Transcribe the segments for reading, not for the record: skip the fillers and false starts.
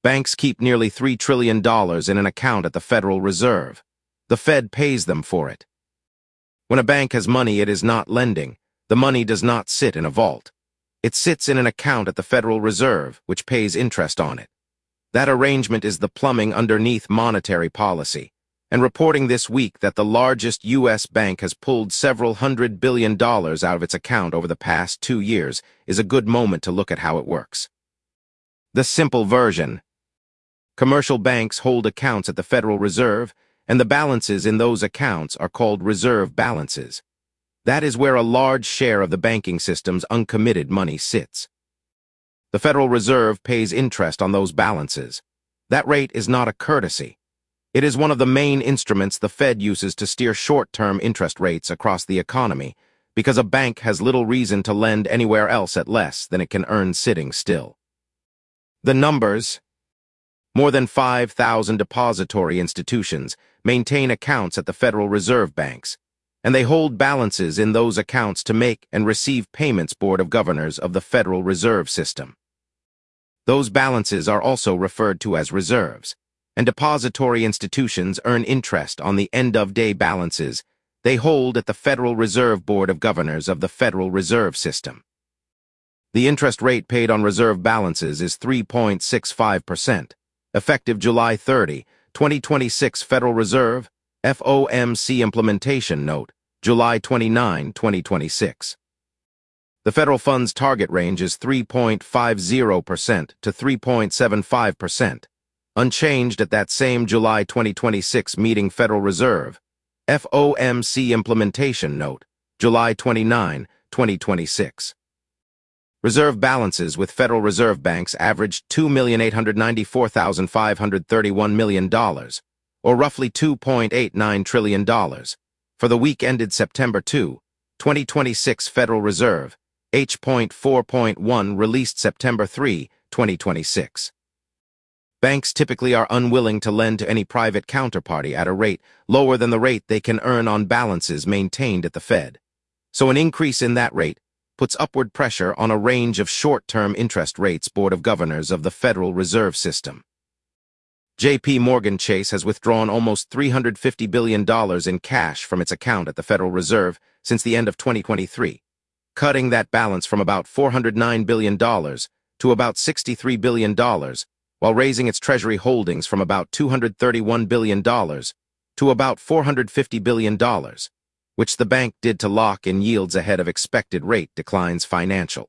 Banks keep nearly $3 trillion in an account at the Federal Reserve. The Fed pays them for it. When a bank has money it is not lending, the money does not sit in a vault. It sits in an account at the Federal Reserve, which pays interest on it. That arrangement is the plumbing underneath monetary policy. And reporting this week that the largest U.S. bank has pulled several $100 billion out of its account over the past 2 years is a good moment to look at how it works. The simple version. Commercial banks hold accounts at the Federal Reserve, and the balances in those accounts are called reserve balances. That is where a large share of the banking system's uncommitted money sits. The Federal Reserve pays interest on those balances. That rate is not a courtesy. It is one of the main instruments the Fed uses to steer short-term interest rates across the economy, because a bank has little reason to lend anywhere else at less than it can earn sitting still. The numbers. More than 5,000 depository institutions maintain accounts at the Federal Reserve banks, and they hold balances in those accounts to make and receive payments Board of Governors of the Federal Reserve System. Those balances are also referred to as reserves, and depository institutions earn interest on the end-of-day balances they hold at the Federal Reserve Board of Governors of the Federal Reserve System. The interest rate paid on reserve balances is 3.65%, effective July 30, 2026. Federal Reserve, FOMC Implementation Note, July 29, 2026. The federal funds target range is 3.50% to 3.75%, unchanged at that same July 2026 meeting. Federal Reserve, FOMC Implementation Note, July 29, 2026. Reserve balances with Federal Reserve banks averaged $2,894,531 million, or roughly $2.89 trillion, for the week ended September 2, 2026. Federal Reserve, H.4.1 released September 3, 2026. Banks typically are unwilling to lend to any private counterparty at a rate lower than the rate they can earn on balances maintained at the Fed. So an increase in that rate puts upward pressure on a range of short-term interest rates. Board of Governors of the Federal Reserve System. J.P. Morgan Chase has withdrawn almost $350 billion in cash from its account at the Federal Reserve since the end of 2023, cutting that balance from about $409 billion to about $63 billion, while raising its Treasury holdings from about $231 billion to about $450 billion, which the bank did to lock in yields ahead of expected rate declines. Financial.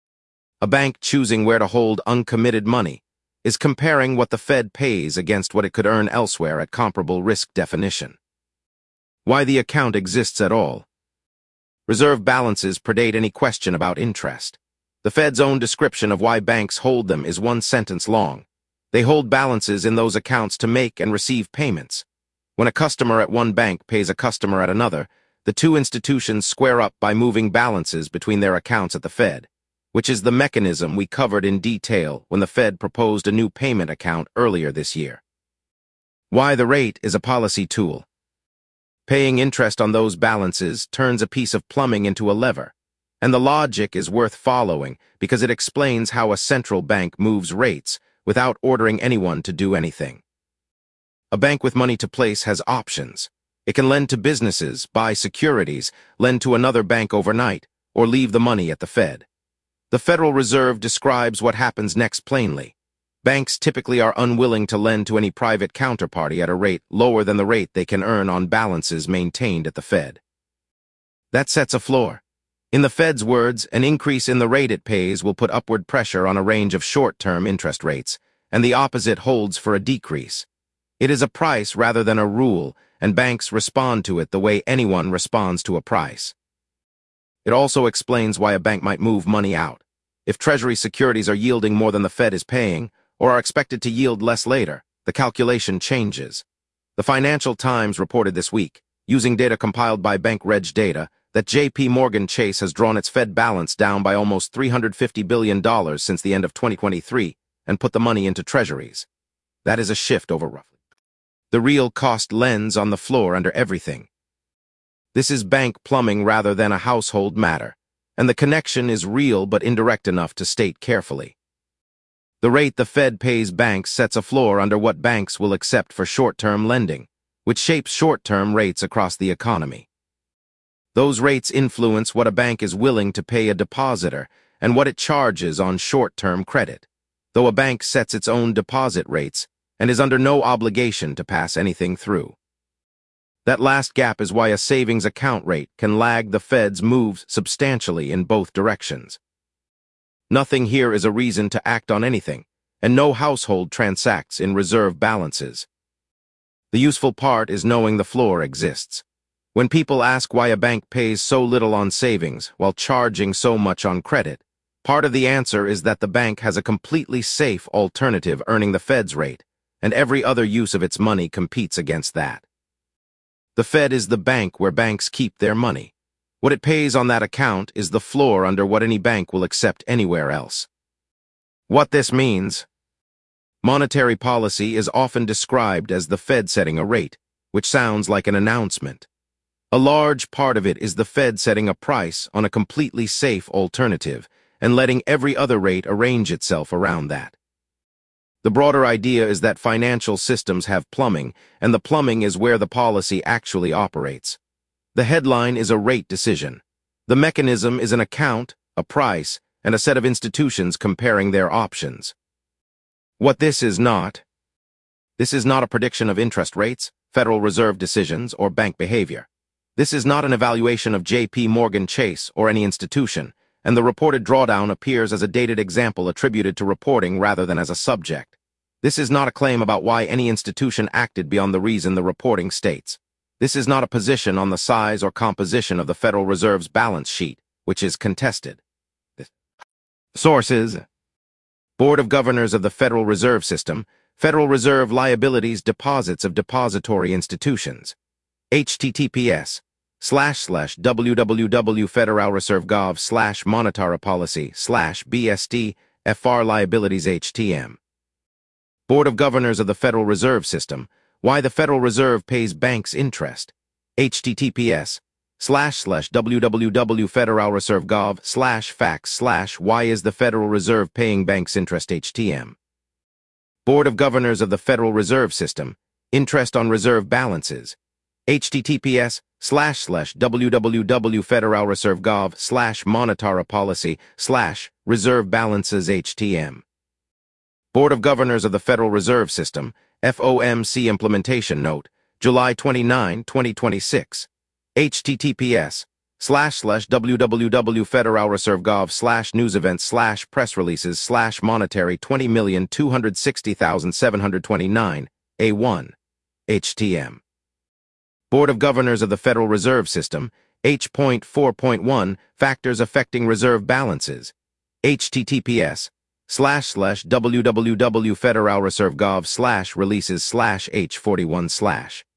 A bank choosing where to hold uncommitted money is comparing what the Fed pays against what it could earn elsewhere at comparable risk definition. Why the account exists at all. Reserve balances predate any question about interest. The Fed's own description of why banks hold them is one sentence long. They hold balances in those accounts to make and receive payments. When a customer at one bank pays a customer at another, the two institutions square up by moving balances between their accounts at the Fed, which is the mechanism we covered in detail when the Fed proposed a new payment account earlier this year. Why the rate is a policy tool. Paying interest on those balances turns a piece of plumbing into a lever, and the logic is worth following because it explains how a central bank moves rates without ordering anyone to do anything. A bank with money to place has options. It can lend to businesses, buy securities, lend to another bank overnight, or leave the money at the Fed. The Federal Reserve describes what happens next plainly. Banks typically are unwilling to lend to any private counterparty at a rate lower than the rate they can earn on balances maintained at the Fed. That sets a floor. In the Fed's words, an increase in the rate it pays will put upward pressure on a range of short-term interest rates, and the opposite holds for a decrease. It is a price rather than a rule, and banks respond to it the way anyone responds to a price. It also explains why a bank might move money out. If Treasury securities are yielding more than the Fed is paying, or are expected to yield less later, the calculation changes. The Financial Times reported this week, using data compiled by Bank Reg Data, that J.P. Morgan Chase has drawn its Fed balance down by almost $350 billion since the end of 2023 and put the money into Treasuries. That is a shift over roughly the real cost lens on the floor under everything. This is bank plumbing rather than a household matter, and the connection is real but indirect enough to state carefully. The rate the Fed pays banks sets a floor under what banks will accept for short-term lending, which shapes short-term rates across the economy. Those rates influence what a bank is willing to pay a depositor and what it charges on short-term credit, though a bank sets its own deposit rates and is under no obligation to pass anything through. That last gap is why a savings account rate can lag the Fed's moves substantially in both directions. Nothing here is a reason to act on anything, and no household transacts in reserve balances. The useful part is knowing the floor exists. When people ask why a bank pays so little on savings while charging so much on credit, part of the answer is that the bank has a completely safe alternative earning the Fed's rate, and every other use of its money competes against that. The Fed is the bank where banks keep their money. What it pays on that account is the floor under what any bank will accept anywhere else. What this means: monetary policy is often described as the Fed setting a rate, which sounds like an announcement. A large part of it is the Fed setting a price on a completely safe alternative and letting every other rate arrange itself around that. The broader idea is that financial systems have plumbing, and the plumbing is where the policy actually operates. The headline is a rate decision. The mechanism is an account, a price, and a set of institutions comparing their options. What this is not a prediction of interest rates, Federal Reserve decisions, or bank behavior. This is not an evaluation of J.P. Morgan Chase or any institution, and the reported drawdown appears as a dated example attributed to reporting rather than as a subject. This is not a claim about why any institution acted beyond the reason the reporting states. This is not a position on the size or composition of the Federal Reserve's balance sheet, which is contested. Sources: Board of Governors of the Federal Reserve System, Federal Reserve Liabilities Deposits of Depository Institutions. https://www.federalreserve.gov/monetary-policy/BSD/FR Liabilities HTM. Board of Governors of the Federal Reserve System, why the Federal Reserve pays banks interest. https://www.federalreserve.gov/facts/why is the Federal Reserve paying banks interest HTM. Board of Governors of the Federal Reserve System, interest on reserve balances. https://www.federalreserve.gov/monetary-policy/reserve balances HTM. Board of Governors of the Federal Reserve System, FOMC Implementation Note, July 29, 2026. https://www.federalreserve.gov/newsevents/press releases/monetary 20,260,729, A1. HTM. Board of Governors of the Federal Reserve System, H.4.1 Factors Affecting Reserve Balances. https://www.federalreserve.gov/releases/H41/